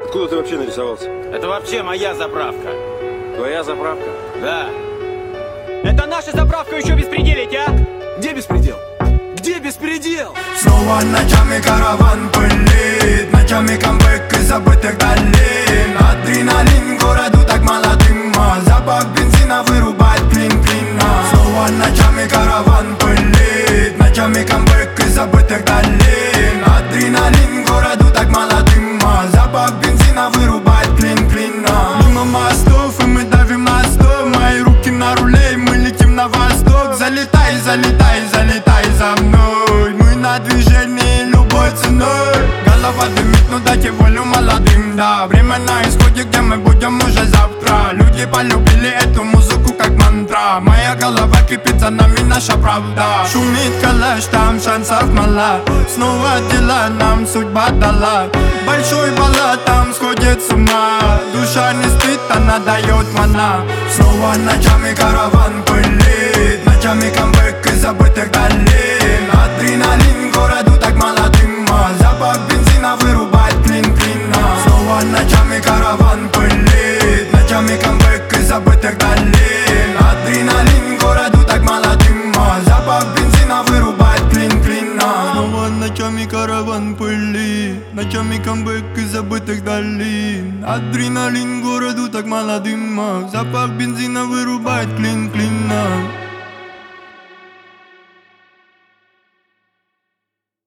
Откуда ты вообще нарисовался? Это вообще моя заправка. Твоя заправка? Да. Это наша заправка, еще беспределить, а? Где беспредел? Где беспредел? Снова ночами караван пылит, ночами камбэк из забытых долин. Адреналин городу так мало дыма, запах бензина вырубает клин-клина. Снова ночами караван пылит, ночами камбэк из забытых долин. Адреналин городу так мало дыма, запах бензина вырубает клин-клина. Мимо мостов и мы давим на стоп, мои руки на руле и мы летим на восток. Залетай, залетай, залетай за мной, мы на движении любой ценой. Голова дымит, ну дайте волю молодым, да. Время на исходе, где мы будем уже завтра. Люди полюбили эту музыку как мантра. Моя голова кипит, за нами наша правда. Шумит калаш, там шансов мало. Снова дела нам судьба дала. Большой баллад там сходит с ума. Душа не спит, она дает мана. Снова ночами караван пылит, ночами камбэк из забытых долин. Адреналин городу так мало дыма, запах бензина вырубает клин-клина. Снова ночами караван пылит, ночами камбэк из забытых долин. Адреналин городу так мало дыма, запах бензина вырубает клин-клина. Снова ночами караван пылит, ночами камбэк из забытых долин. Адреналин городу так мало дыма, запах бензина вырубает клин-клина.